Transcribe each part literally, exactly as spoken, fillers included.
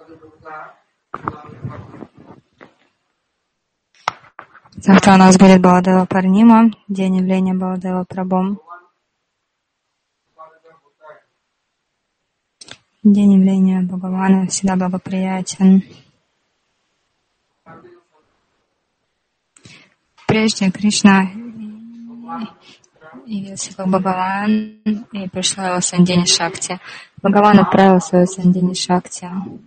Завтра у нас будет Баладева Парнима, день явления Баладева Прабху. День явления Бхагавана всегда благоприятен. Прежде Кришна явился как Бхагаван и пришла его Сандини Шакти. Бхагаван отправил свою Сандини Шакти.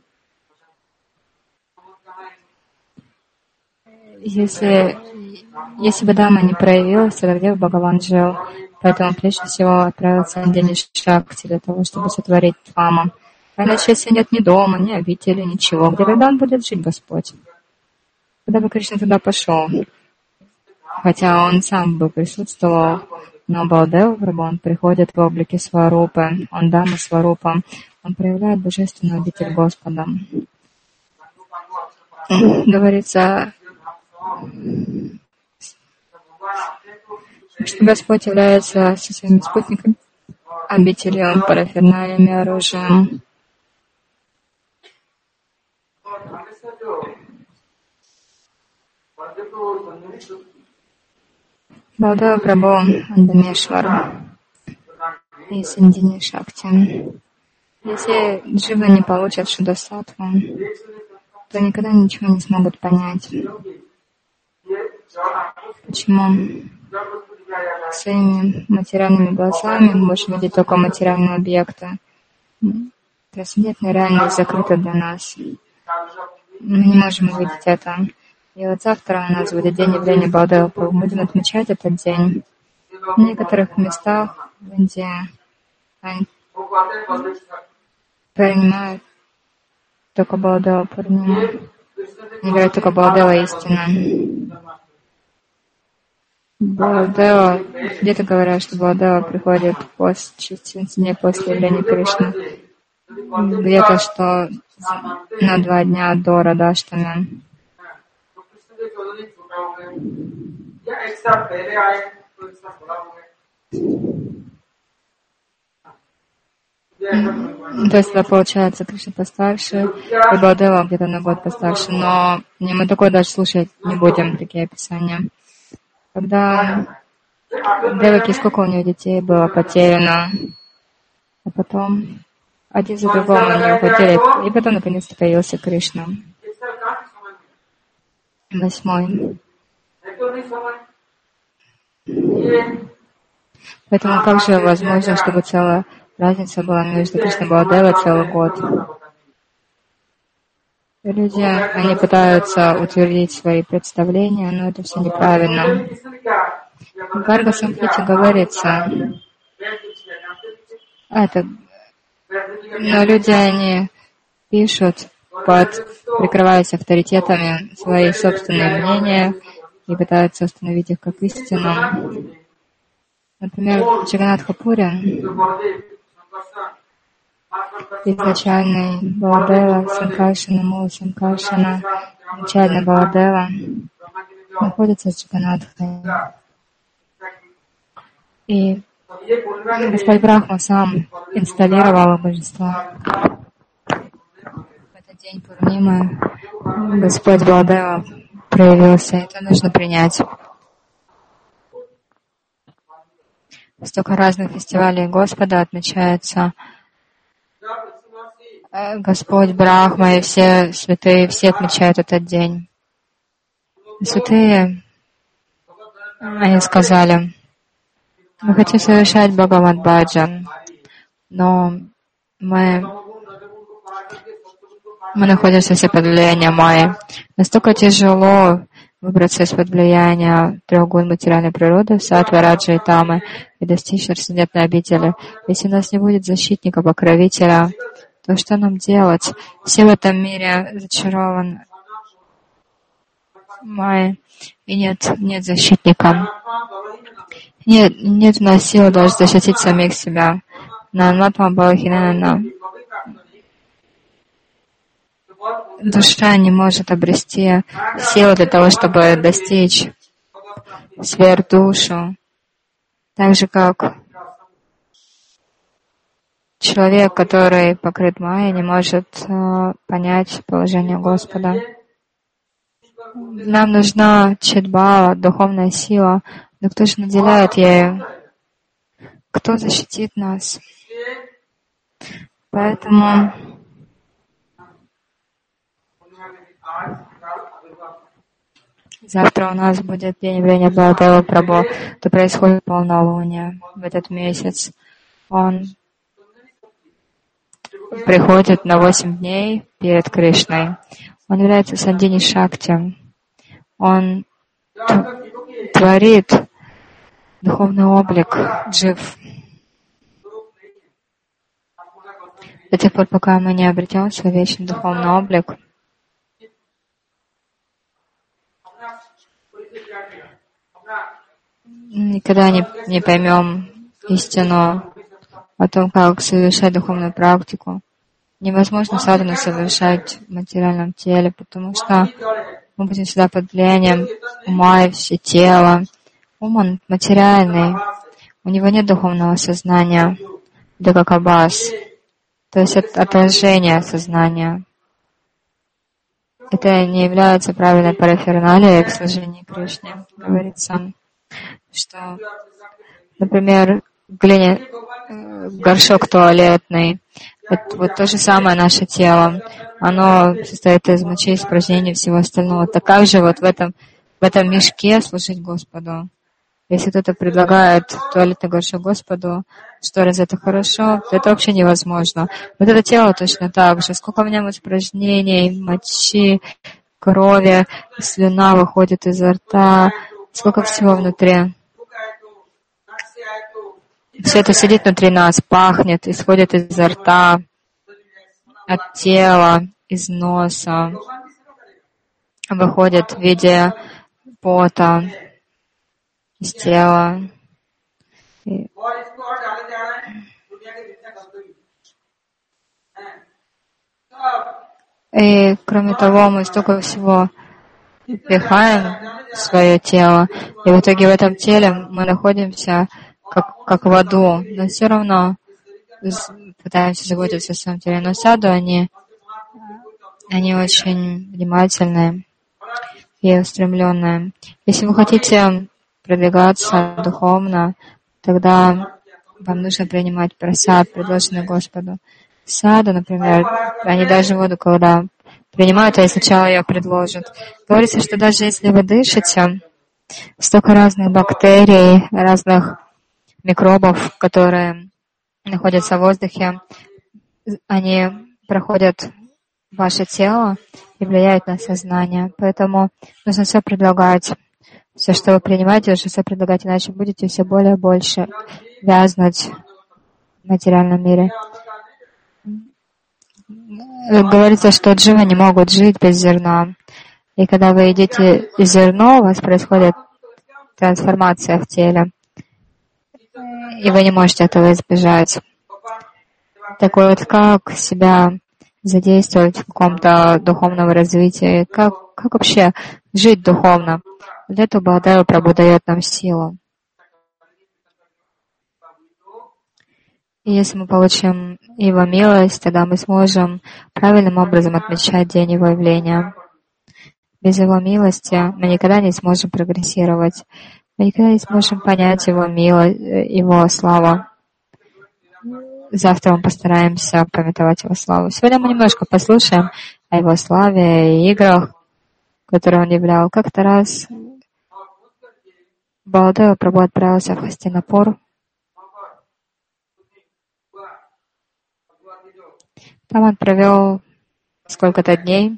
Если, если бы Дама не проявилась, тогда где бы Бхагаван жил? Поэтому прежде всего отправил Сандини Шакти для того, чтобы сотворить Дхаму. А иначе, если нет ни дома, ни обители, ничего, где тогда он будет жить, Господь? Куда бы Кришна туда пошел? Хотя он сам бы присутствовал, но Баладева Прабху, он приходит в облике Сварупы, он Дама Сварупа, он проявляет божественную обитель Господа. Говорится, что Господь является со своими спутниками обителью, параферналиями, оружием. Баладева Прабху Андамешвар и Сандини Шакти. Если дживы не получат Шудасаттву, то никогда ничего не смогут понять. Почему? Своими материальными глазами мы можем видеть только материальные объекты. Трансцендентная реальность закрыта для нас. Мы не можем увидеть это. И вот завтра у нас будет день явления Баладева Прабху. Мы будем отмечать этот день. В некоторых местах в Индии они принимают только Баладева Пурниму. Не говорят только Баладева истина. Баладева, где-то говорят, что Баладева приходит после, через дней после явления Кришны. Где-то, что на два дня до Радаштами. То есть, это получается, Кришна постарше, и Баладева где-то на год постарше, но не, мы такое даже слушать не будем, такие описания. Когда Деваки, сколько у нее детей было потеряно, а потом один за другим они уходили, и потом наконец-то появился Кришна. Восьмой. Поэтому как же возможно, чтобы целая разница была между Кришной и Баладевой целый год? Люди, они пытаются утвердить свои представления, но это все неправильно. В Гарга Самхите говорится, это, но люди, они пишут, под, прикрываясь авторитетами, свои собственные мнения и пытаются установить их как истину. Например, Джаганатха Пури, изначальный Баладева, Санкаршана, Мула Санкаршана, начальный Баладева, находится с Джаганатхой. И Господь Брахма сам инсталлировал божество. В этот день Пурнимы Господь Баладева проявился. Это нужно принять. Столько разных фестивалей Господа отмечается. Господь Брахма и все святые, все отмечают этот день. Святые, они сказали, мы хотим совершать Бхагават Баджан, но мы, мы находимся все под влиянием Майи. Настолько тяжело выбраться из-под влияния трех гун материальной природы, саттвы, раджа и тамы, и достичь трансцендентной обители. Если у нас не будет защитника, покровителя, то что нам делать? Все в этом мире зачарованы Майей, и нет, нет защитника. Нет, нет у нас силы даже защитить самих себя. Душа не может обрести силу для того, чтобы достичь сверхдушу. Так же, как человек, который покрыт майей, не может э, понять положение Господа. Нам нужна читбала, духовная сила. Но кто же наделяет ею? Кто защитит нас? Поэтому завтра у нас будет день явления Баладева Прабху, то происходит полнолуние в этот месяц. Он приходит на восемь дней перед Кришной. Он является Сандини Шакти. Он творит духовный облик джив. До тех пор, пока мы не обретем свой вечный духовный облик, никогда не, не поймем истину о том, как совершать духовную практику. Невозможно садхану совершать в материальном теле, потому что мы будем всегда под влиянием ума и все тело. Ум, он материальный, у него нет духовного сознания, это как абас, то есть от, отражение сознания. Это не является правильной параферналией к служению Кришне. Говорится, что, например, глине, горшок туалетный, это вот то же самое наше тело. Оно состоит из мочи, испражнений и всего остального. Так как же вот в этом, в этом мешке служить Господу? Если кто-то предлагает туалетный горшок Господу, что раз это хорошо, то это вообще невозможно. Вот это тело точно так же. Сколько в нем испражнений, мочи, крови, слюна выходит изо рта, сколько всего внутри. Все это сидит внутри нас, пахнет, исходит изо рта, от тела, из носа, выходит в виде пота из тела. И, и кроме того, мы столько всего впихаем в свое тело, и в итоге в этом теле мы находимся как, как в аду, но все равно пытаемся заботиться о своем теле. Но саду, они, они очень внимательные и устремленные. Если вы хотите продвигаться духовно, тогда вам нужно принимать прасад, предложенный Господу. Саду, например, они даже воду, когда принимают, а сначала ее предложат. Говорится, что даже если вы дышите, столько разных бактерий, разных микробов, которые находятся в воздухе, они проходят в ваше тело и влияют на сознание. Поэтому нужно все предлагать. Все, что вы принимаете, нужно все предлагать, иначе будете все более и больше вязнуть в материальном мире. Говорится, что дживы не могут жить без зерна. И когда вы едите зерно, у вас происходит трансформация в теле. И вы не можете этого избежать. Так вот, как себя задействовать в каком-то духовном развитии, как, как вообще жить духовно? Для этого Баладева Прабху дает нам силу. И если мы получим Его милость, тогда мы сможем правильным образом отмечать день Его явления. Без Его милости мы никогда не сможем прогрессировать. Мы никогда не сможем понять Его милость, Его славу. Завтра мы постараемся памятовать Его славу. Сегодня мы немножко послушаем о Его славе и играх, которые Он являл. Как-то раз Баладева Прабху отправился в Хастинапур. Там он провел сколько-то дней.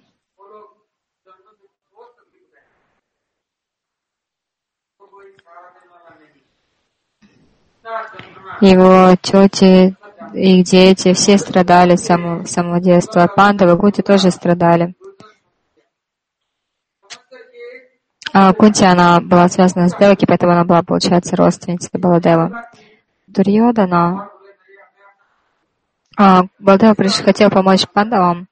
Его тети, их дети, все страдали с самого, с самого детства. Пандавы, Кунти тоже страдали. А Кунти, она была связана с Деваки, поэтому она была, получается, родственницей Баладевы. Дурьодана, а, Баладева хотел помочь Пандавам,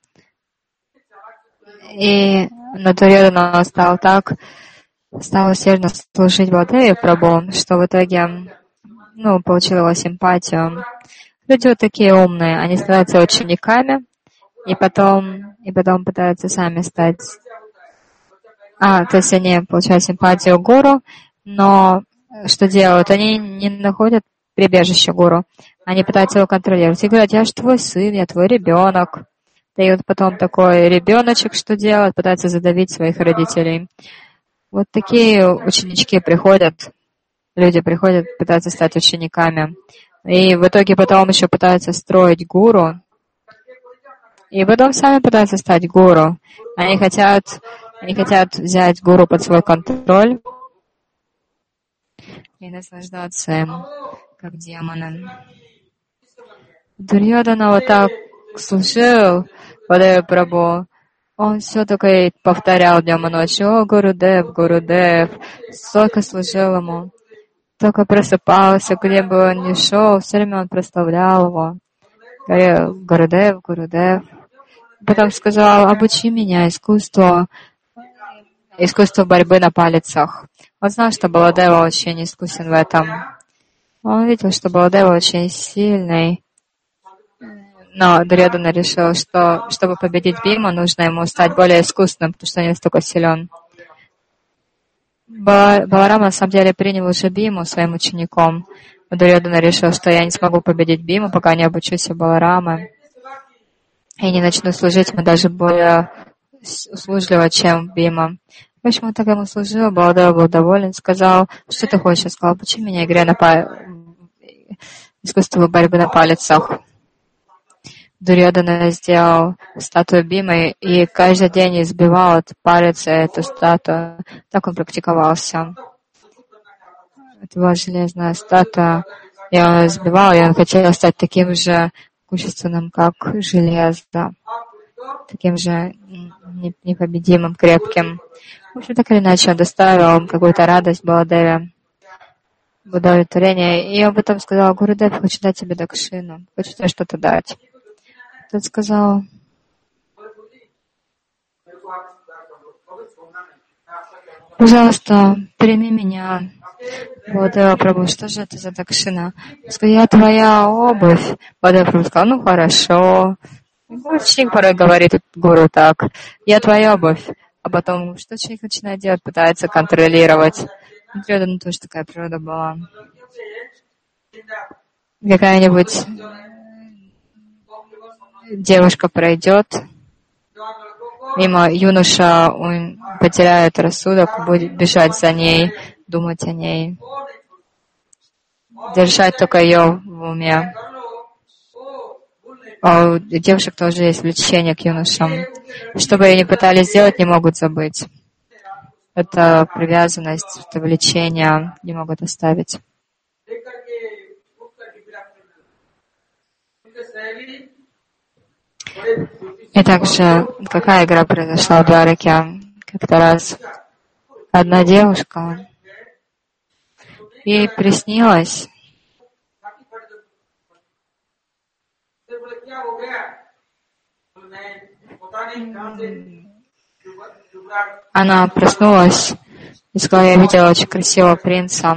и на Дурьодана стал так, стал усердно служить Баладеве Прабху, что в итоге, ну, получил его симпатию. Люди вот такие умные, они становятся учениками, и потом, и потом пытаются сами стать... А, то есть они получают симпатию гуру, но что делают? Они не находят прибежище гуру. Они пытаются его контролировать. И говорят, я же твой сын, я твой ребенок. И вот потом такой ребеночек что делает? Пытается задавить своих родителей. Вот такие ученички приходят, люди приходят, пытаются стать учениками. И в итоге потом еще пытаются строить гуру. И потом сами пытаются стать гуру. Они хотят, они хотят взять гуру под свой контроль и наслаждаться им, как демоны. Дурьёдана вот так служил Вадева Прабху. Он все только и повторял днем и ночью: «О, Гурудев, Гурудев!» Столько служил ему. Только просыпался, где бы он ни шел, все время он прославлял его. Говорил: «Гурудев, Гурудев!» Потом сказал: «Обучи меня искусству, искусству борьбы на палицах». Он знал, что Баладева очень искусен в этом. Он видел, что Баладева очень сильный. Но Дурьёдана решил, что чтобы победить Биму, нужно ему стать более искусным, потому что он не настолько силен. Баларама на самом деле принял уже Биму своим учеником. Дурьёдана решил, что я не смогу победить Биму, пока не обучусь у Баларамы. И не начну служить ему даже более услужливо, чем Бима. В общем, он так ему служил, Баладева был доволен, сказал: «Что ты хочешь?» Сказал: «Обучи меня игре на па... искусству борьбы на палицах». Дурьёдана сделал статую Бимы и каждый день избивал от палицы эту статую. Так он практиковался. Это была железная статуя, и он избивал, и он хотел стать таким же качественным, как железо, таким же непобедимым, крепким. В общем, так или иначе, он доставил какую-то радость Баладеве, удовлетворение, и он потом сказал: «Гурудев, хочу дать тебе дакшину, хочу тебе что-то дать». Тот сказал: «Пожалуйста, прими меня». Баладева Прабху: «Что же это за дакшина?» Он сказал: «Я твоя обувь». Баладева Прабху сказал: «Ну хорошо». Ученик порой говорит гуру так: «Я твоя обувь». А потом, что человек начинает делать? Пытается контролировать. Дурьёдана тоже такая природа была. Какая-нибудь девушка пройдет мимо, юноша, он потеряет рассудок, будет бежать за ней, думать о ней, держать только ее в уме. А у девушек тоже есть влечение к юношам. Что бы они пытались сделать, не могут забыть. Это привязанность, это влечение не могут оставить. И также, какая игра произошла в Двараке? Как-то раз одна девушка, ей приснилось, она проснулась и сказала: «Я видела очень красивого принца.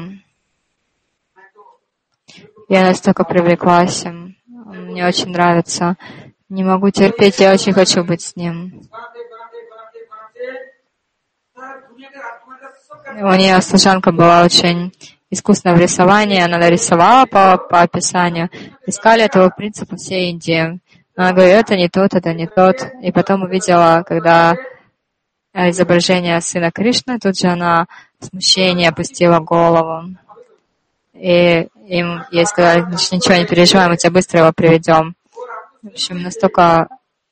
Я настолько привлеклась им, он мне очень нравится. Не могу терпеть, я очень хочу быть с ним». У нее служанка была очень искусна в рисовании, она нарисовала по, по описанию. Искали этого принца по всей Индии. Она говорит: «Это не тот, это не тот». И потом увидела, когда изображение сына Кришны, тут же она в смущении опустила голову. И им, ей сказали: «Ничего, не переживай, мы тебя быстро его приведем». В общем, настолько,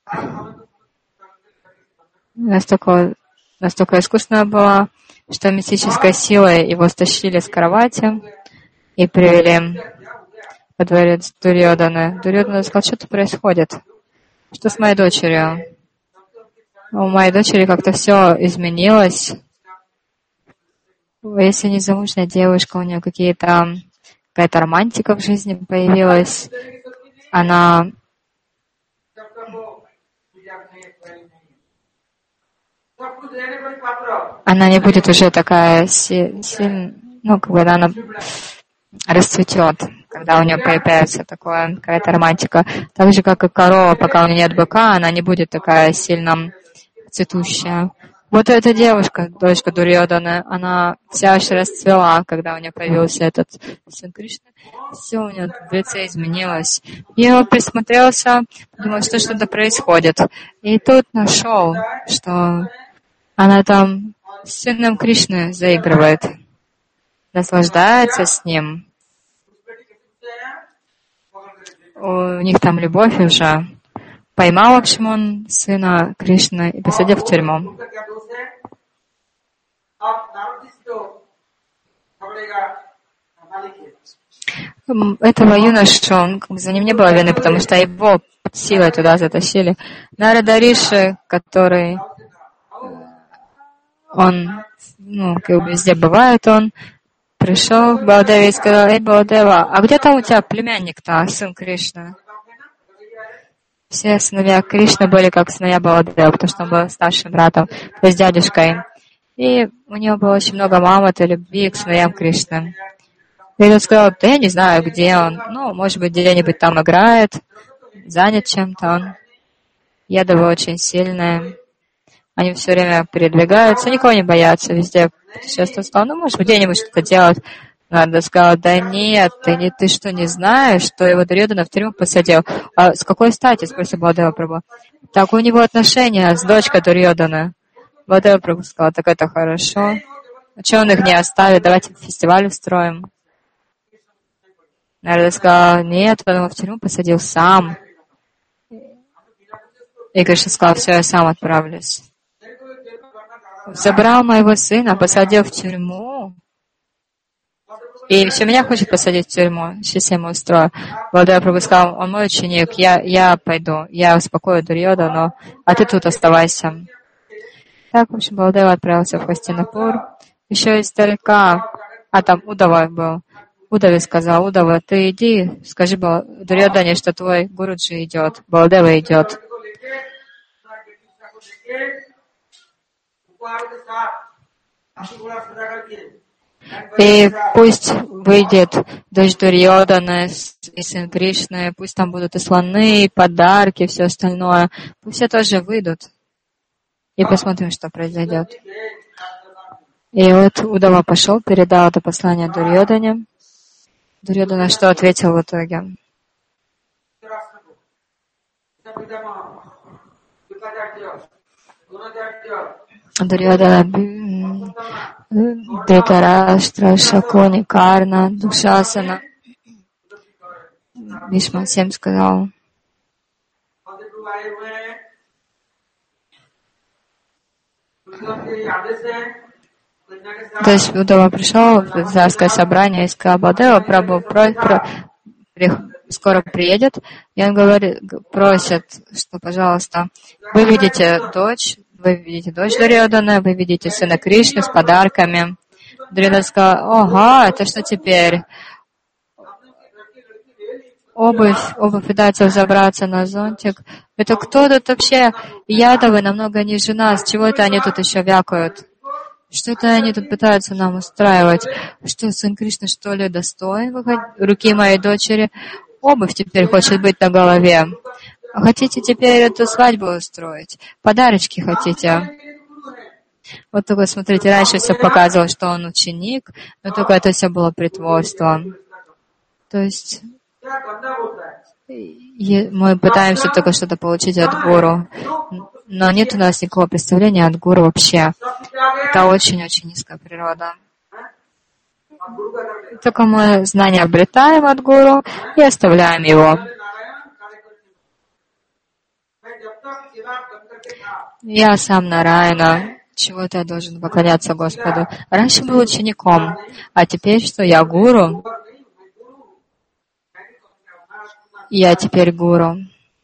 настолько, настолько искусная была, что мистической силой его стащили с кровати и привели во дворец Дурьёданы. Дурьёдана сказал: «Что-то происходит. Что с моей дочерью?» У моей дочери как-то все изменилось. Если не замужняя девушка, у нее какие-то, какая-то романтика в жизни появилась. Она Она не будет уже такая сильная, ну, как бы она расцветет, когда у нее появляется такое, какая-то романтика. Так же, как и корова, пока у нее нет быка, она не будет такая сильно цветущая. Вот эта девушка, дочка Дурьёдана, она вся аж расцвела, когда у нее появился этот сын Кришны. Все у нее в лице изменилось. Я вот присмотрелся, думал, что что-то происходит. И тут нашел, что она там с сыном Кришны заигрывает, наслаждается с ним. У них там любовь уже. Поймал, в общем, он сына Кришны и посадил в тюрьму. Этого юношу, он, за ним не было вины, потому что его силой туда затащили. Нарада Риши, который, он, ну, везде бывает он, пришел к Баладеве и сказал: «Эй, Баладева, а где там у тебя племянник-то, сын Кришны?» Все сыновья Кришны были как сыновья Баладева, потому что он был старшим братом, то есть дядюшкой. И у него было очень много мамы и любви к сыновьям Кришны. И он сказал: да я не знаю, где он. Ну, может быть, где-нибудь там играет, занят чем-то он. Ядовы очень сильные. Они все время передвигаются, никого не боятся, везде путешествуют. Сказал: ну, может, где-нибудь что-то делать. Надо сказал: да нет, ты, не, ты что, не знаешь, что его Дурьёдана в тюрьму посадил? А с какой стати? Спросил Баладева Прабху. Так у него отношения с дочкой Дурьёдана. Баладева Прабху сказал: так это хорошо. А что он их не оставит? Давайте фестиваль устроим. Нарада сказал: нет, он его в тюрьму посадил сам. И Кришна сказал: все, я сам отправлюсь. Забрал моего сына, посадил в тюрьму. И еще меня хочет посадить в тюрьму. Сейчас я ему устрою. Баладева Прабху сказал: он мой ученик, я, я пойду, я успокою Дурьёдану, а ты тут оставайся. Так, в общем, Баладева отправился в Хастинапур. Еще издалека, а там Удава был. Удаве сказал: Удава, ты иди, скажи Дурьёдане, что твой Гуруджи идет, Баладева идет. И пусть выйдет дочь Дурьёдана и сын Кришны, пусть там будут и слоны, и подарки, и все остальное. Пусть все тоже выйдут. И посмотрим, что произойдет. И вот Удава пошел, передал это послание Дурьёдане. Дурьёдана что ответил в итоге? Дурьёдана, Дритараштра, Шакуни, Карна, Душасана. Бишма всем сказал: то есть Удава пришел в царское собрание и сказал: Баладева Прабху про, про, при, скоро приедет. И он говорит, просит, что, пожалуйста, вы видите дочь, вы видите дочь Дурьёдана, вы видите сына Кришны с подарками. Дурьёдана сказал: ага, это что теперь? Обувь, обувь пытается забраться на зонтик. Это кто тут вообще? Ядовы намного ниже нас. Чего это они тут еще вякают? Что это они тут пытаются нам устраивать? Что, сын Кришны, что ли, достоин руки моей дочери? Обувь теперь хочет быть на голове. Хотите теперь эту свадьбу устроить? Подарочки хотите? Вот только смотрите, раньше все показывало, что он ученик, но только это все было притворством. То есть мы пытаемся только что-то получить от гуру, но нет у нас никакого представления от гуру вообще. Это очень-очень низкая природа. Только мы знания обретаем от гуру и оставляем его. Я сам Нараяна. Чего-то я должен поклоняться Господу. Раньше был учеником, а теперь что? Я гуру. Я теперь гуру.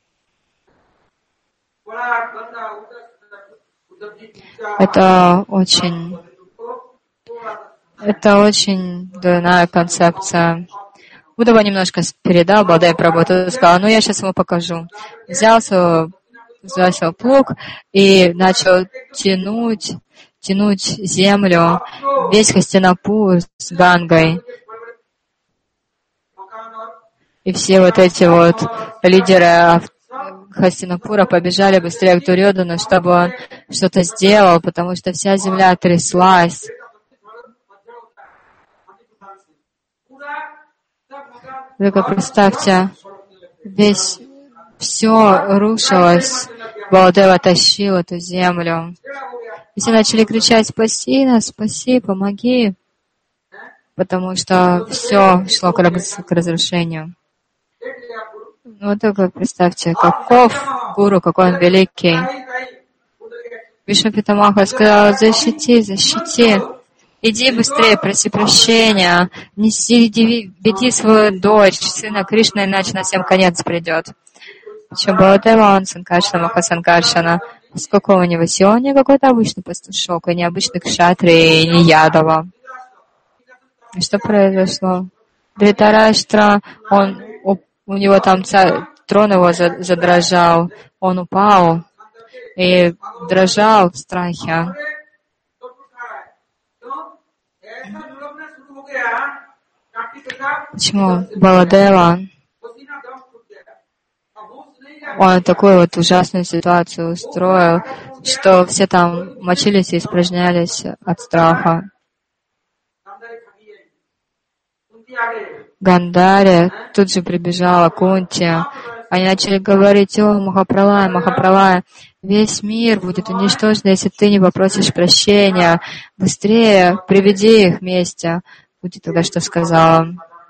Это очень, это очень дурная концепция. Удава немножко передал Баладева Прабху, и сказал: ну я сейчас ему покажу. Взял свой, взял свой плуг и начал тянуть, тянуть землю, весь Хастинапур с Гангой. И все вот эти вот лидеры Хастинапура побежали быстрее к Дурьодхану, чтобы он что-то сделал, потому что вся земля тряслась. Только представьте, весь, все рушилось, Баладева тащил эту землю. И все начали кричать: «Спаси нас, спаси, помоги», потому что все шло к разрушению. Вот только представьте, каков гуру, какой он великий. Вишну Питамаха сказал: «Защити, защити, иди быстрее, проси прощения, неси, веди свою дочь, сына Кришны, иначе на всем конец придет». Еще Баладева, он Санкаршана, Махасанкаршана, сколько у него сил, он не какой-то обычный пастушок, и не обычный кшатри, и не Ядова. И что произошло? Дритараштра, он, у, у него там царь, трон его задрожал, он упал и дрожал в страхе. Почему? Баладева, он такую вот ужасную ситуацию устроил, что все там мочились и испражнялись от страха. Гандари тут же прибежала Кунти. Они начали говорить: «О, Махапралая, Махапралая, весь мир будет уничтожен, если ты не попросишь прощения. Быстрее приведи их вместе». Кунти тогда что сказала?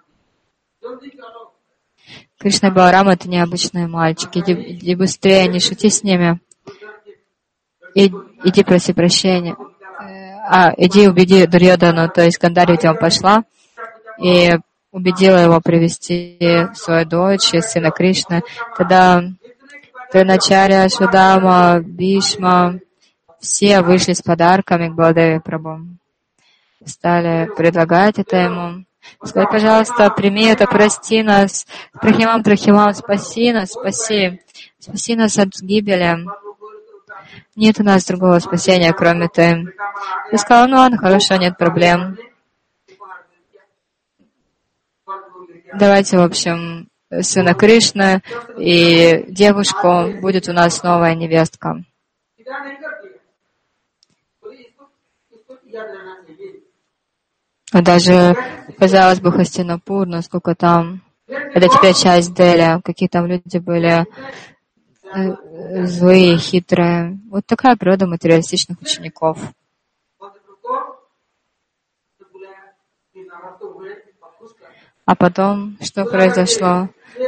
Кришна и Баларам — это необычные мальчики. Иди, иди быстрее, не шути с ними. И, иди проси прощения. А, иди убеди Дурьодхану, то есть Гандари, где он пошла, и убедила его привести свою дочь и сына Кришны. Тогда Дроначарья, Шудама, Бишма, все вышли с подарками к Баладеве Прабху. Стали предлагать это ему. Сказали: «Пожалуйста, прими это, прости нас, Трахимам, Трахимам, спаси нас, спаси, спаси нас от гибели. Нет у нас другого спасения, кроме ты». Я сказала: «Ну ладно, хорошо, нет проблем. Давайте, в общем, сына Кришны и девушку, будет у нас новая невестка». Даже, казалось бы, Хастинапур, насколько там, это теперь часть Дели, какие там люди были злые, хитрые. Вот такая природа материалистичных учеников. А потом, что произошло?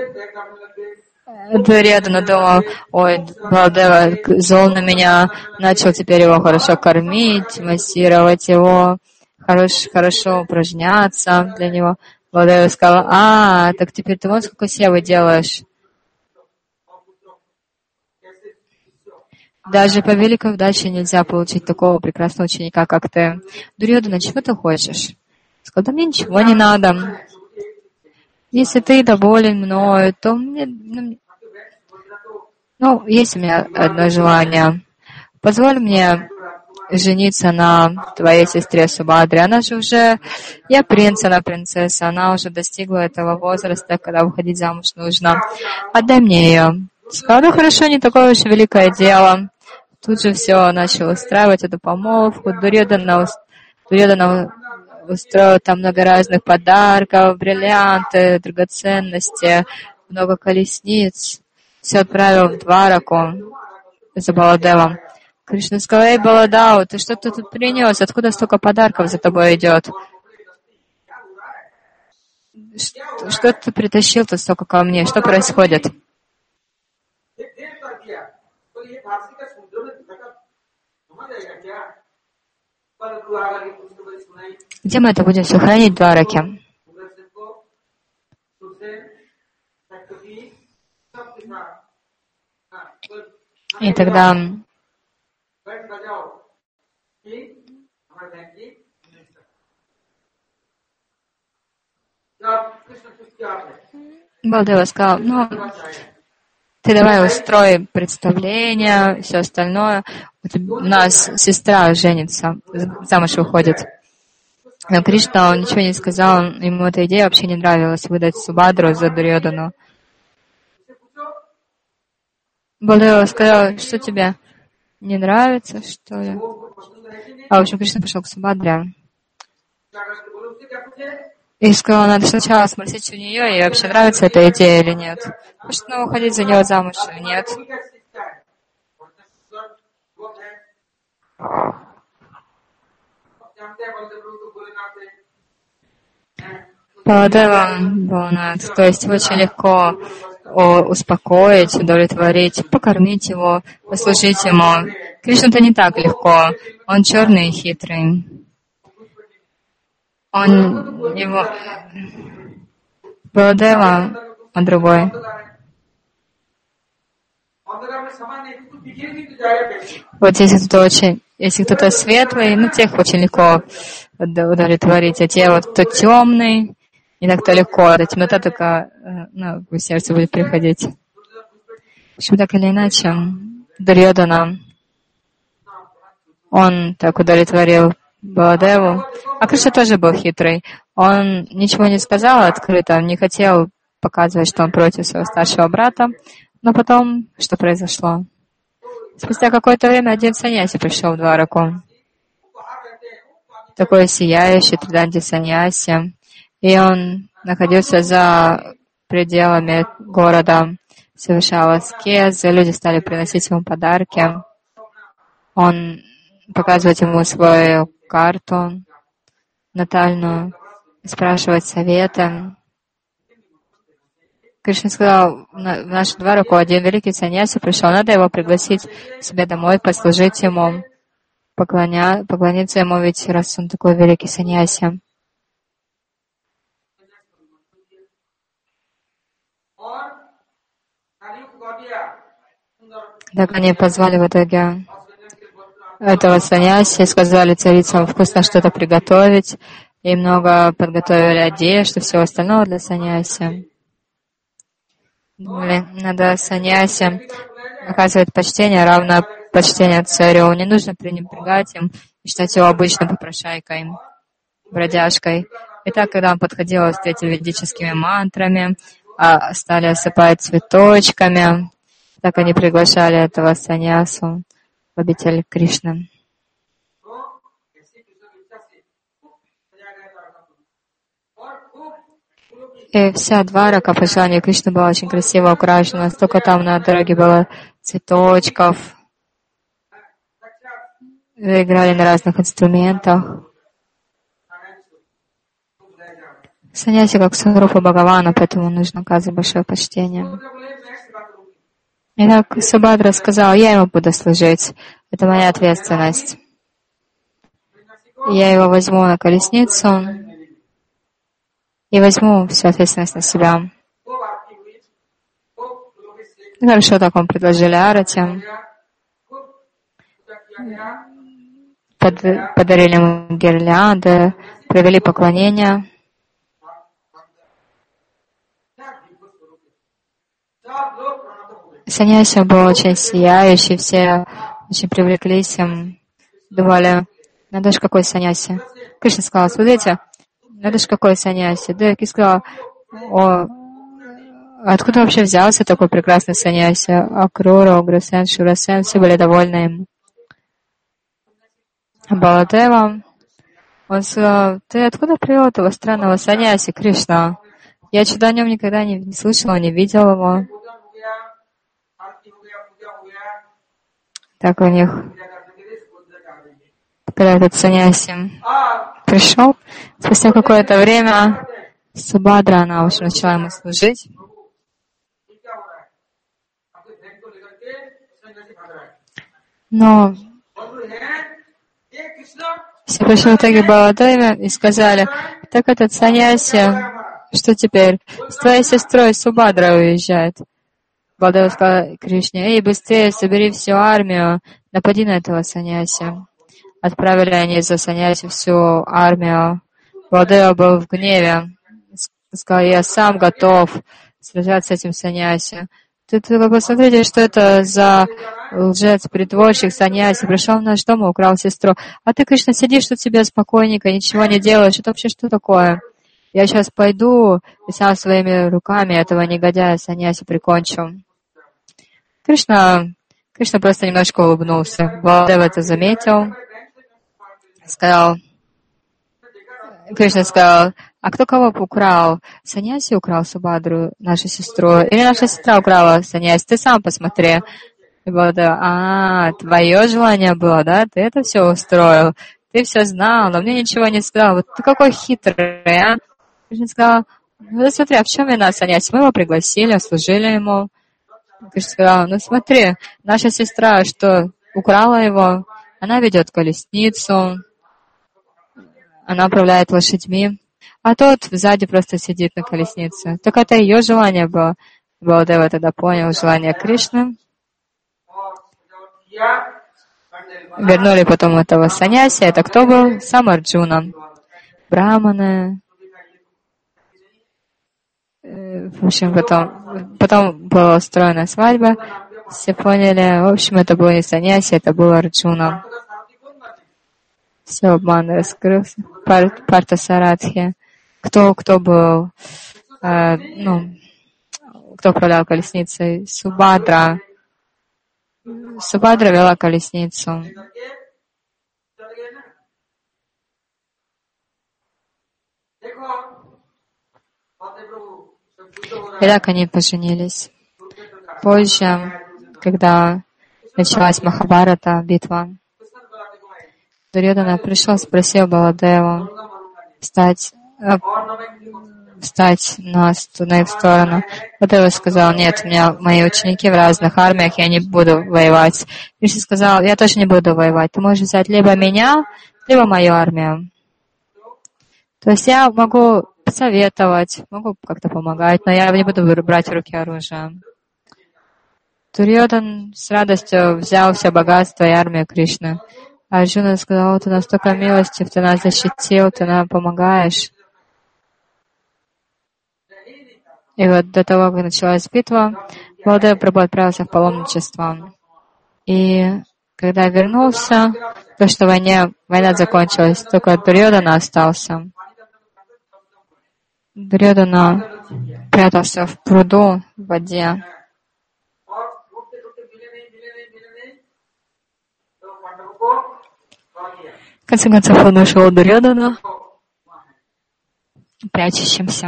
Дурьодхана думал: «Ой, Баладева зол на меня, начал теперь его хорошо кормить, массировать его, хорош, хорошо упражняться для него». Баладева сказала: «А, так теперь ты вот сколько севы делаешь». Даже по великой удаче нельзя получить такого прекрасного ученика, как ты. Дурьодхана, чего ты хочешь? Сказал: «Да мне ничего не надо. Если ты доволен мною, то мне... Ну, ну, есть у меня одно желание. Позволь мне жениться на твоей сестре Субхадре. Она же уже... Я принц, она принцесса. Она уже достигла этого возраста, когда выходить замуж нужно. Отдай мне ее». Сказал: «Ну хорошо, не такое уж великое дело». Тут же все начал устраивать эту помолвку. Дурьодхана, Дурьодхана устроил там много разных подарков, бриллианты, драгоценности, много колесниц. Все отправил в Двараку за Баладевом. Кришна сказал: «Эй, Баладау, ты что ты тут принес? Откуда столько подарков за тобой идет? Что, что ты притащил тут столько ко мне? Что происходит?» Где мы это будем все хранить в Двараке? И тогда Баладева сказал: «Ну, ты давай устрой представление, все остальное. У нас сестра женится, замуж выходит». Но Кришна, он ничего не сказал, ему эта идея вообще не нравилась, выдать Субхадру за Дурьодхану. Балдева сказал, что тебе не нравится, что ли? А, в общем, Кришна пошел к Субхадре. И сказал, надо сначала спросить у нее, ей вообще нравится эта идея или нет. Может, ну, выходить за нее замуж или нет. Баладева Бхаванат, то есть очень легко успокоить, удовлетворить, покормить его, послужить ему. Кришна-то не так легко, он черный и хитрый. Он его... Баладева, он другой. Вот если кто-то очень, если кто-то светлый, ну тех очень легко удовлетворить, а те вот кто темный, не так-то легко, эта темнота только ну, в сердце будет приходить. В общем, так или иначе, Дурьодхана, он так удовлетворил Баладеву. А Кришна тоже был хитрый. Он ничего не сказал открыто, он не хотел показывать, что он против своего старшего брата. Но потом, что произошло? Спустя какое-то время один саньяси пришел в Двараку. Такой сияющий Триданти саньяси. И он находился за пределами города, совершал аскезы, люди стали приносить ему подарки. Он показывать ему свою карту натальную, спрашивать совета. Кришна сказал, в нашу Двараку один великий саньяси пришел, надо его пригласить к себе домой, послужить ему, поклоня, поклониться ему, ведь раз он такой великий саньяси. Так они позвали в итоге этого саньяси, сказали царицам вкусно что-то приготовить, и много подготовили одежды, всего остального для саньяси. Думали, надо саньяси оказывать почтение, равно почтение царю. Не нужно пренебрегать им и считать его обычной попрошайкой, бродяжкой. И так, когда он подходил с этими ведическими мантрами, стали осыпать цветочками, так они приглашали этого саньясу в обитель Кришны. И вся Дварака, по желанию Кришны, была очень красиво украшена. Столько там на дороге было цветочков. Играли на разных инструментах. Саньяси как Сварупа Бхагавана, поэтому нужно оказывать большое почтение. И так Субхадра сказал, я ему буду служить. Это моя ответственность. Я его возьму на колесницу и возьму всю ответственность на себя. И хорошо, так он предложили арати. Под, подарили ему гирлянды, провели поклонение. Саньяси был очень сияющий, все очень привлеклись им, думали, надо же какой саньяси. Кришна сказал, смотрите, надо же какой саньяси. Деваки сказала, о, откуда вообще взялся такой прекрасный саньяси? Акрура, Уграсен, Шурасен, все были довольны им. Баладева, он сказал, ты откуда привел этого странного саньяси, Кришна? Я что-то о нем никогда не, не слышала, не видел его. Так у них, когда этот саньяси пришел, спустя какое-то время Субхадра, она уже начала ему служить. Но все пришли в итоге Баладеве и сказали, так этот саньяси, что теперь? С твоей сестрой Субхадра уезжает. Баладева сказала Кришне, эй, быстрее, собери всю армию, напади на этого саньяси. Отправили они за саньяси всю армию. Баладева был в гневе. Сказал, я сам готов сражаться с этим саньяси. Ты только посмотрите, что это за лжец, притворщик, саньяси, пришел в наш дом и украл сестру. А ты, Кришна, сидишь тут себе спокойненько, ничего не делаешь. Это вообще что такое? Я сейчас пойду и сам своими руками этого негодяя саньяси прикончу. Кришна, Кришна просто немножко улыбнулся. Баладева это заметил. Сказал, Кришна сказал, а кто кого украл? Саньяси украл Субхадру, нашу сестру, или наша сестра украла Саньяси? Ты сам посмотри. И Баладева, а, твое желание было, да? Ты это все устроил. Ты все знал, но мне ничего не сказал. Вот ты какой хитрый, а? Кришна сказал, ну смотри, а в чем вина Саньяси? Мы его пригласили, служили ему. Кришна сказал, ну смотри, наша сестра, что, украла его? Она ведет колесницу, она управляет лошадьми, а тот сзади просто сидит на колеснице. Так это ее желание было. Баладева тогда понял желание Кришны. Вернули потом этого саньяси. Это кто был? Сам Арджуна. Браманы. В общем, потом, потом была устроена свадьба. Все поняли. В общем, это был не саньяси, это был Арджуна. Все, обман раскрылся. Пар, Парта Сарадхи. Кто, кто был, э, ну, кто управлял колесницей? Субхадра. Субхадра вела колесницу. И так они поженились. Позже, когда началась Махабхарата, битва, Дурьодана пришел, спросил Баладеву встать, э, встать на, на их сторону. Баладева сказал, нет, у меня мои ученики в разных армиях, я не буду воевать. Кришна сказал, я тоже не буду воевать. Ты можешь взять либо меня, либо мою армию. То есть я могу советовать, могу как-то помогать, но я не буду брать в руки оружие. Дурьодан с радостью взял все богатство и армию Кришны. А Арджуна сказал, ты настолько милостив, ты нас защитил, ты нам помогаешь. И вот до того, как началась битва, Баладева Прабху отправился в паломничество. И когда вернулся, то, что войне, война закончилась, только Дурьодана остался. Дурьодана прятался в пруду, в воде. В конце концов, он нашел Дурьодана, прячущимся.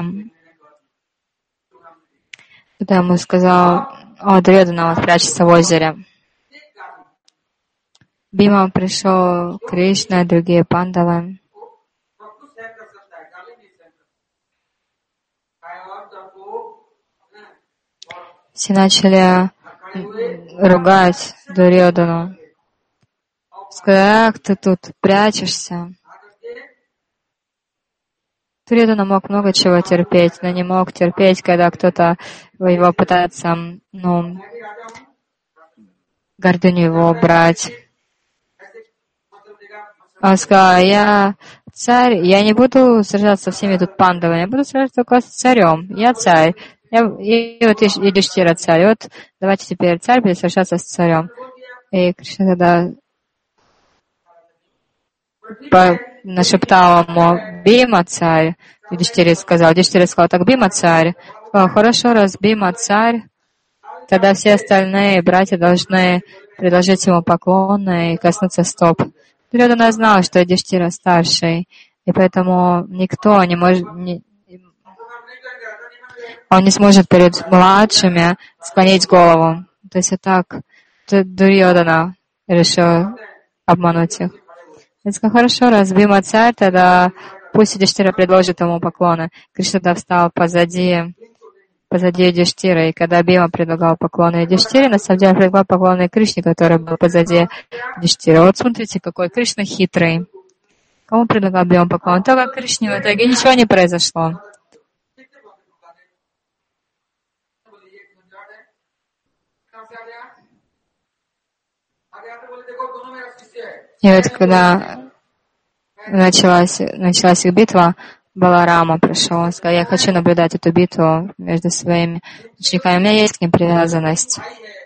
Когда ему сказал, о, Дурьодана, он прячется в озере. Бима пришел, Кришна и другие пандавы. Все начали ругать Дурьодану. Сказали, ах, ты тут прячешься. Дурьодана мог много чего терпеть, но не мог терпеть, когда кто-то его пытается, ну, гордыню его брать. Он сказал, я царь, я не буду сражаться со всеми тут пандавами, я буду сражаться только с царем. Я царь. Я, и вот Юдхиштира царь. И вот давайте теперь царь будет сражаться с царем. И Кришна тогда по, нашептал ему, Бима царь. Юдхиштира сказал. Юдхиштира сказал, так Бима царь. Сказал, хорошо, раз Бима царь, тогда все остальные братья должны предложить ему поклоны и коснуться стоп. Дурьодана знал, что Юдхиштира старший, и поэтому никто не может... Не, он не сможет перед младшими склонить голову. То есть и так Дурьодана решил обмануть их. Я сказал, хорошо, раз Бима царь, тогда пусть Юдхиштира предложит ему поклоны. Кришна тогда встал позади, позади Юдхиштира, и когда Бима предлагал поклоны Юдхиштире, на самом деле предлагал поклоны Кришне, который был позади Юдхиштира. Вот смотрите, какой Кришна хитрый. Кому предлагал Бима поклоны? Только Кришне, в итоге ничего не произошло. И вот когда началась, началась их битва, Баларама пришел. Он сказал, я хочу наблюдать эту битву между своими учениками. У меня есть к ним привязанность.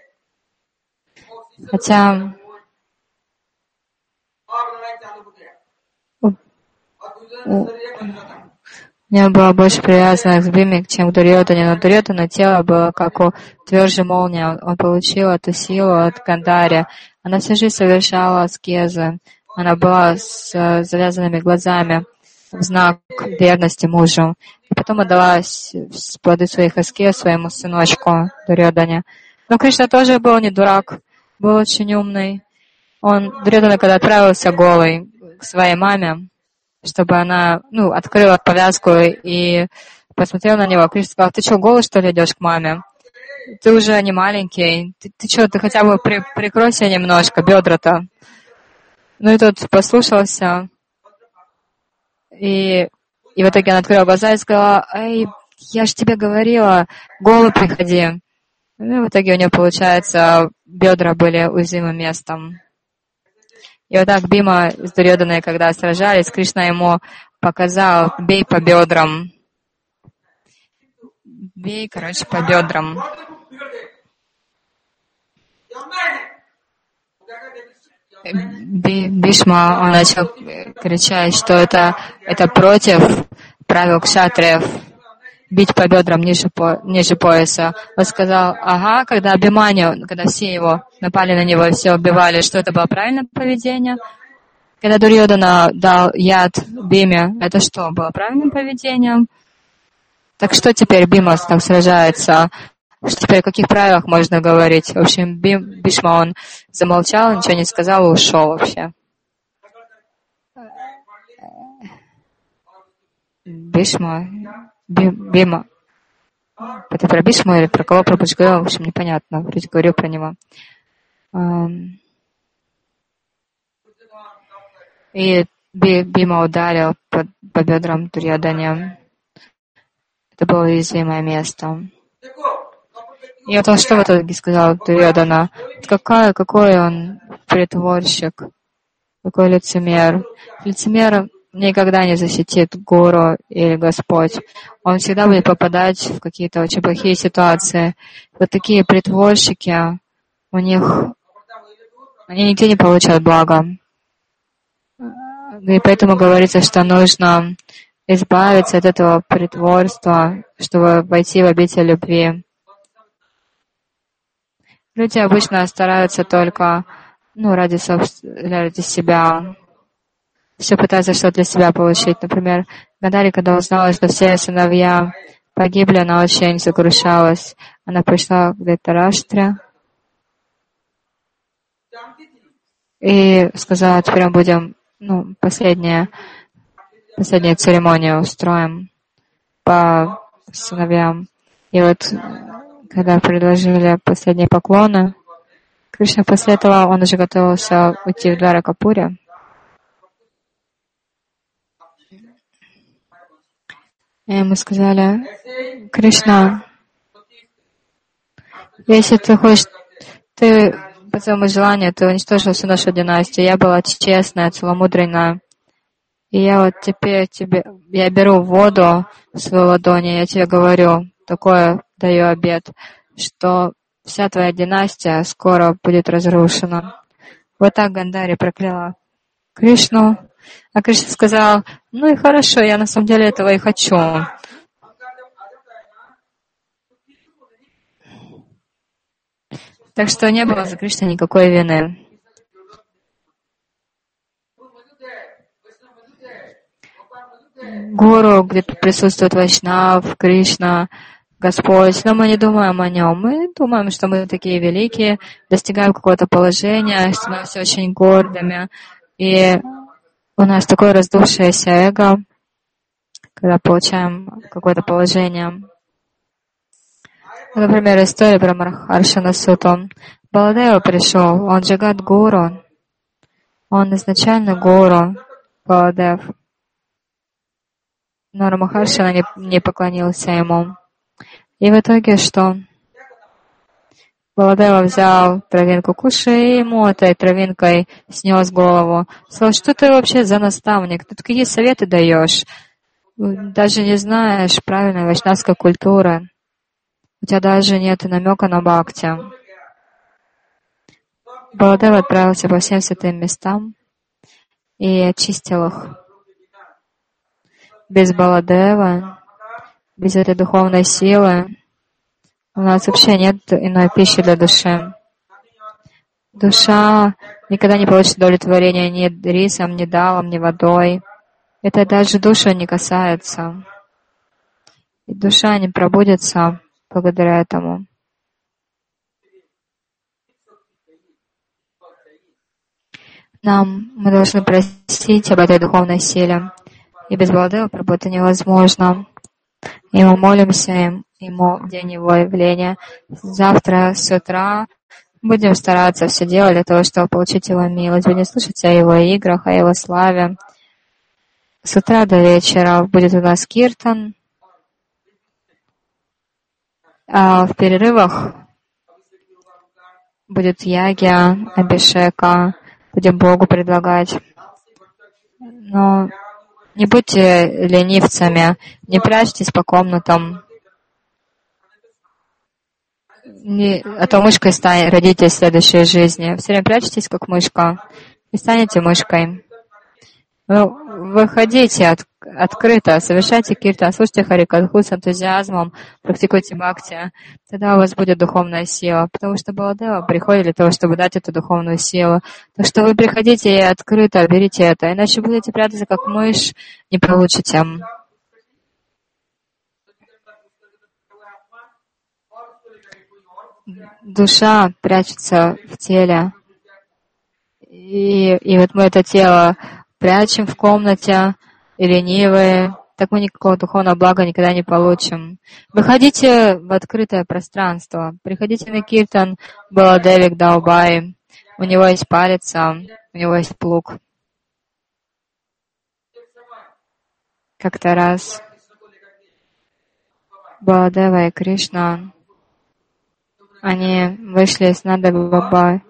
Хотя у, у, у меня была больше привязанность к Биме, чем к Дурьодане. Но Дурьодана тело было как у тверже молнии. Он получил эту силу от Гандари. Она всю жизнь совершала аскезы. Она была с завязанными глазами в знак верности мужу. И потом отдалась плоды своих аскез своему сыночку Дурьодане. Но Кришна тоже был не дурак, был очень умный. Он, Дурьодана, когда отправился голый к своей маме, чтобы она, ну, открыла повязку и посмотрела на него, Кришна сказал, ты что, голый, что ли, идешь к маме? Ты уже не маленький. Ты, ты что, ты хотя бы при, прикройся немножко, бедра-то. Ну и тот послушался. И, и в итоге она открыла глаза и сказала, эй, я же тебе говорила, голый приходи. Ну и в итоге у нее, получается, бедра были уязвимым местом. И вот так Бима с Дурьоданой, когда сражались, Кришна ему показал, бей по бедрам. Бей, короче, по бедрам. Бишма, он начал кричать, что это, это против правил кшатриев, бить по бедрам ниже, по, ниже пояса. Он сказал, ага, когда Абхиманью, когда все его напали на него и все убивали, что это было правильное поведение? Когда Дурьодана дал яд Биме, это что, было правильным поведением? Так что теперь Бима так сражается? Что теперь о каких правилах можно говорить? В общем, Бим, Бишма, он замолчал, ничего не сказал и ушел вообще. Бишма, Бим, Бима. Это про Бишму или про кого Прабхупада говорил? В общем, непонятно. Вроде говорил про него. И Бима ударил по, по бедрам Дурьодане. Это было уязвимое место. И вот он что в итоге сказал Дурьодана? Какая, какой он притворщик, какой лицемер. Лицемер никогда не защитит Гуру или Господь. Он всегда будет попадать в какие-то очень плохие ситуации. Вот такие притворщики, у них, они нигде не получат блага. И поэтому говорится, что нужно избавиться от этого притворства, чтобы войти в обитель любви. Люди обычно стараются только, ну, ради, собственно, ради себя. Все пытаются что-то для себя получить. Например, Гандари, когда узнала, что все сыновья погибли, она очень сокрушалась. Она пришла к Дайтараштре и сказала, теперь мы будем, ну, последняя, последнюю церемонию устроим по сыновьям. И вот когда предложили последние поклоны, Кришна после этого, он уже готовился уйти в Дваракапури. И ему сказали, Кришна, если ты хочешь, ты по своему желанию, ты уничтожил всю нашу династию. Я была честная, целомудренная. И я вот теперь тебе, я беру воду в свою ладонь, и я тебе говорю, такое даю обет, что вся твоя династия скоро будет разрушена. Вот так Гандари прокляла Кришну. А Кришна сказал, ну и хорошо, я на самом деле этого и хочу. Так что не было за Кришной никакой вины. Гуру, где присутствует Вайшнав, Кришна, Господь, но мы не думаем о нем. Мы думаем, что мы такие великие, достигаем какого-то положения, становимся очень гордыми. И у нас такое раздувшееся эго, когда получаем какое-то положение. Например, история про Махаршана Суту. Баладева пришел, он Джагат Гуру. Он изначально Гуру, Баладев. Но Рамахаршана не, не поклонился ему. И в итоге что? Баладева взял травинку кушай, и ему этой травинкой снес голову. Сказал, что ты вообще за наставник? Ты какие советы даешь? даже не знаешь правильной вайшнавской культуры, у тебя даже нет намека на бхакти. Баладева отправился по всем святым местам и очистил их. Без Баладевы, без этой духовной силы у нас вообще нет иной пищи для души. Душа никогда не получит удовлетворения ни рисом, ни далом, ни водой. Это даже душу не касается. И душа не пробудется благодаря этому. Нам мы должны просить об этой духовной силе. И без Баладева Прабху это невозможно. И мы молимся им, ему в день его явления. Завтра с утра будем стараться все делать для того, чтобы получить его милость. Будем слушать о его играх, о его славе. С утра до вечера будет у нас киртан. А в перерывах будет ягья, абишека. Будем Богу предлагать. Но не будьте ленивцами, не прячьтесь по комнатам. Не, а то мышкой станете, родитесь в следующей жизни. Все время прячьтесь, как мышка, и станете мышкой. Вы выходите от, открыто, совершайте киртан, слушайте харикатху с энтузиазмом, практикуйте бхакти. Тогда у вас будет духовная сила, потому что Баладева приходит для того, чтобы дать эту духовную силу. Так что вы приходите и открыто берите это, иначе будете прятаться, как мышь, не получите. Душа прячется в теле, и, и вот мы это тело прячем в комнате, и ленивые, так мы никакого духовного блага никогда не получим. Выходите в открытое пространство, приходите на киртан Баладеви Даубай. У него есть палица, у него есть плуг. Как-то раз Баладева и Кришна, они вышли с Нанда Баба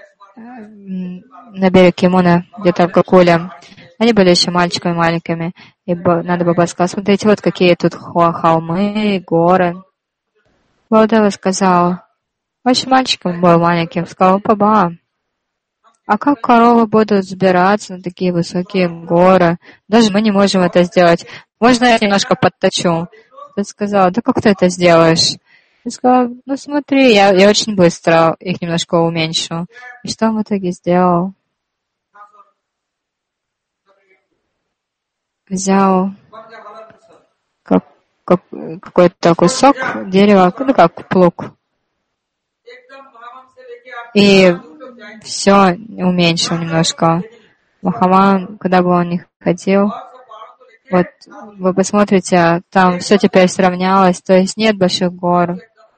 на берег Ямуны, где-то в Гокуле. Они были еще мальчиками маленькими. И Нанда Баба сказал: смотрите, вот какие тут холмы, горы. Баладева сказал: очень мальчиком был маленьким. Сказал: Баба, а как коровы будут взбираться на такие высокие горы? Даже мы не можем это сделать. Можно я немножко подточу? Ты сказал: да как ты это сделаешь? Я сказала: ну смотри, я, я очень быстро их немножко уменьшу. И что он в итоге сделал? Взял как, как, какой-то кусок дерева, ну как плуг, и все уменьшил немножко. Махаман, куда бы он ни ходил, вот вы посмотрите, там все теперь сравнялось, то есть нет больших гор.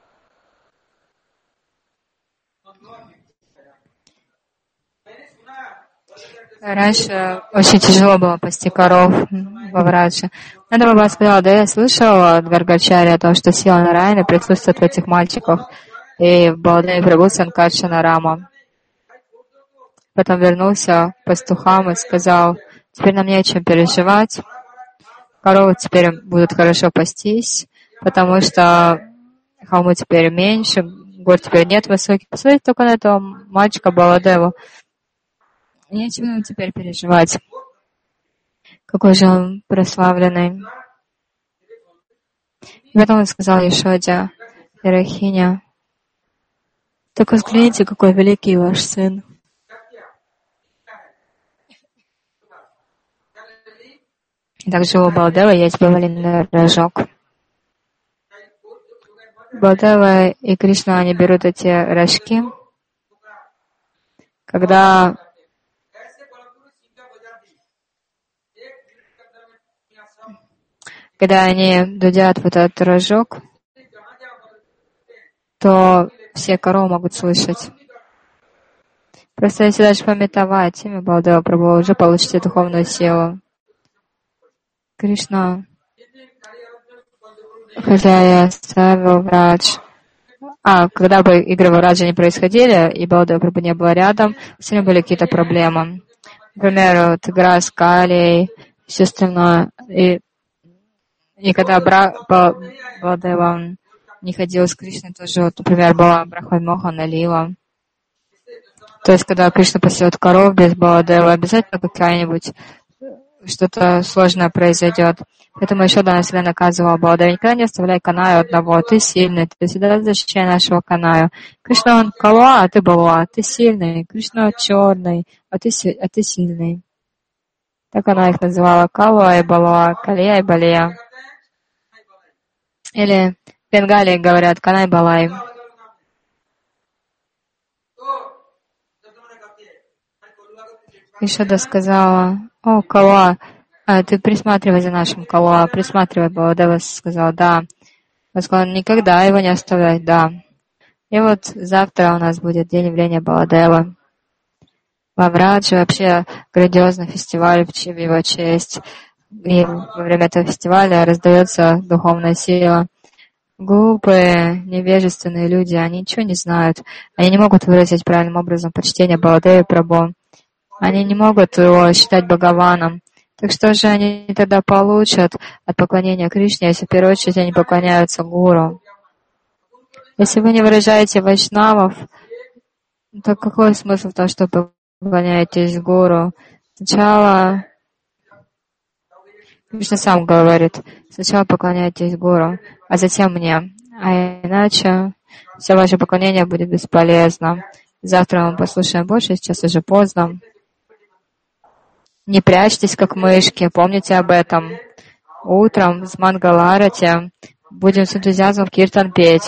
Раньше очень тяжело было пасти коров во Врадже. Нанда Баба сказала: да я слышала от Гаргачарьи о том, что сила Нараяны присутствует в этих мальчиках, и в Баладеве Прабху Санкаршана Рама. Потом вернулся к пастухам и сказал: теперь нам не о чем переживать, коровы теперь будут хорошо пастись, потому что холмы теперь меньше, гор теперь нет высоких. Посмотрите только на этого мальчика Баладеву. Нечего нам теперь переживать. Какой же он прославленный. И потом он сказал Яшоде и Рахине: только взгляните, какой великий ваш сын. И также у Баладева есть бавовняный рожок. Баладева и Кришна, они берут эти рожки, когда Когда они дудят в этот рожок, то все коровы могут слышать. Просто если даже пометовать имя Баладева Прабху, уже получите духовную силу. Кришна, хотя я оставил Врадж. А, когда бы игры в Враджа не происходили, и Баладева Прабху не было рядом, все равно были какие-то проблемы. Например, вот игра с Калией, все остальное. И И когда Бра... Баладева не ходил с Кришной, тоже, вот, например, была Брахмамоха налила. То есть, когда Кришна пасет коров без Баладева, обязательно какая-нибудь что-то сложное произойдет. Поэтому еще Дана всегда наказывала Баладева: никогда не оставляй Канаю одного, ты сильный, ты всегда защищай нашего Канаю. Кришна он Калуа, а ты Балуа, ты сильный. Кришна черный, а ты, а ты сильный. Так она их называла: Калуа и Балуа, Калия и Балия. Или в Бенгалии говорят Канай Балай. Ишода сказала: о, Калуа, а ты присматривай за нашим Калуа, присматривай. Баладева сказала: да. Он сказал: никогда его не оставлять, да. И вот завтра у нас будет день явления Баладева. Во Врадже вообще грандиозный фестиваль в его честь. И во время этого фестиваля раздается духовная сила. Глупые, невежественные люди, они ничего не знают. Они не могут выразить правильным образом почтение Баладеве Прабху. Они не могут его считать Бхагаваном. Так что же они тогда получат от поклонения Кришне, если в первую очередь они поклоняются Гуру? Если вы не выражаете вайшнавов, то какой смысл в том, что поклоняетесь Гуру? Сначала, Кришна сам говорит, сначала поклоняйтесь Гуру, а затем мне. А иначе все ваше поклонение будет бесполезно. Завтра мы послушаем больше, сейчас уже поздно. Не прячьтесь, как мышки, помните об этом. Утром с Мангаларати будем с энтузиазмом киртан петь.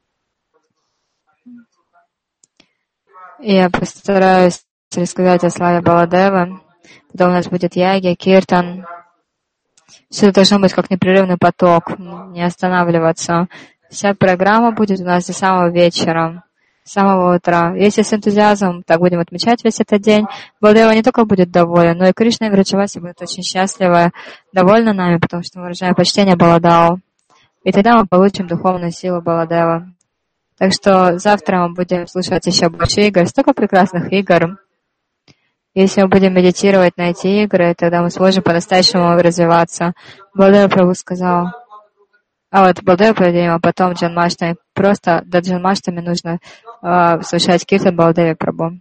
И я постараюсь рассказать о славе Баладевы. Потом у нас будет яги, киртан. Все это должно быть как непрерывный поток, не останавливаться. Вся программа будет у нас до самого вечера, с самого утра. Если с энтузиазмом так будем отмечать весь этот день, Баладева не только будет доволен, но и Кришна и Враджаваси будут очень счастливы, довольны нами, потому что мы выражаем почтение Баладау. И тогда мы получим духовную силу Баладева. Так что завтра мы будем слушать еще больше игр, столько прекрасных игр. Если мы будем медитировать на эти игры, тогда мы сможем по-настоящему развиваться. Баладева Прабху сказал, а вот Баладева Прабху, а потом Джанмаштами. Просто до Джанмаштами нужно э, совершать киртан Баладеве Прабху.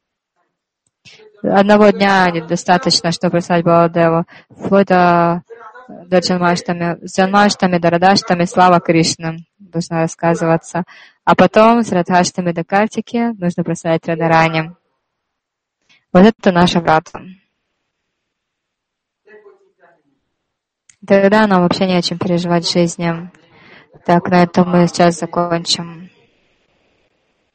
Одного дня недостаточно, чтобы прославить Баладеву. Вплоть до, до Джанмаштами. С Джанмаштами, до Радаштами слава Кришны должна рассказываться. А потом с Радхаштами до Картики нужно прославить Радарани. Вот это наша врата. Тогда нам вообще не о чем переживать в жизни. Так, на этом мы сейчас закончим.